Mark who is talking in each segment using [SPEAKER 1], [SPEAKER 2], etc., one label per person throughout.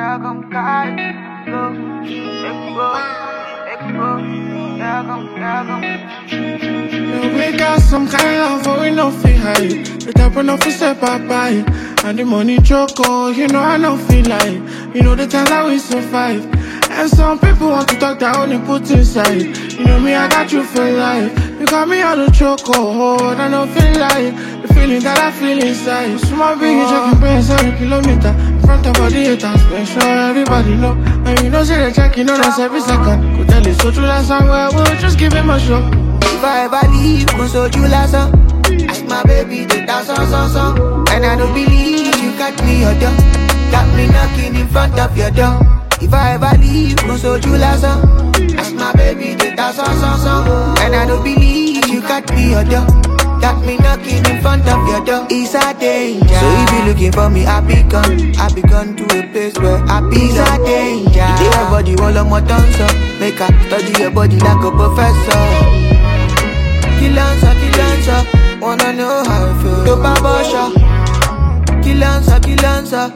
[SPEAKER 1] We got some kind of love, but we no feel high. The type of no feel step up by. And the money choco, you know I don't feel like. You know the times that we survive. And some people want to talk that only put inside. You know me, I got you for life. You got me on the choco, and I don't feel like the feeling that I feel inside. Small big, checking brains every kilometer. In front of all the haters, make sure everybody know. And you know, say they checking on us every second. Could tell it's so true that somewhere, we'll just give him a shot.
[SPEAKER 2] If I ever leave, go so you last ask my baby to dance on. And I don't believe you got me your door. Got me knocking in front of your door. If I ever leave, go so you last ask my baby to dance on. And I don't believe you got me your door. Got me knocking in front of your door. It's a danger. So if you looking for me, I be gone to a place where I be. It's a danger. You do your body all on my tongue, so make her study your body like a professor. Kill answer, wanna know how I feel. Dopa bosha. Kill answer.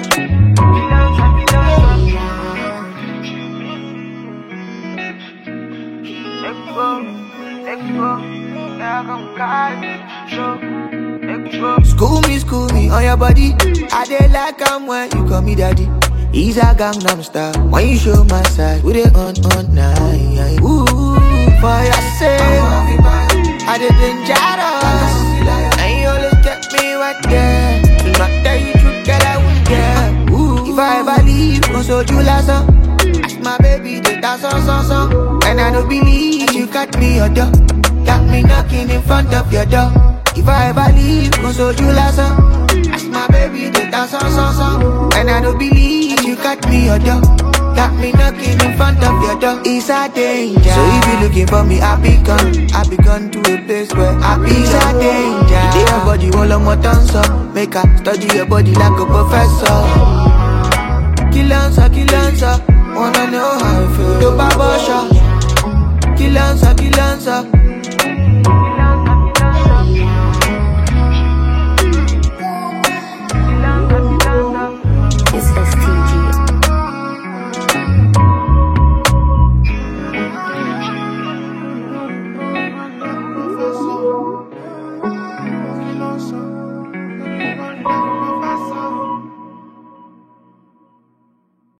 [SPEAKER 2] School me on your body. I dey like when you call me daddy. He's a Gangnam Style. When you show my side, we dey on night. Ooh, for your sake, I dey dangerous. And you always get me right there. To not tell you truth, girl, I won't care. Ooh, if I ever leave, go so you last ask my baby to dance on. And I don't believe you got me your door. Got me knocking in front of your door. If I ever leave, go so you last ask my baby to dance on. And I don't believe you got me your door. Got me knocking in front of your door. It's a danger. So if you looking for me, I be gone to a place where I be. It's a danger. You do your body all on my tongue, so make her study your body like a professor. Kill answer, wanna know how I feel. Dopa bosha. Kill answer.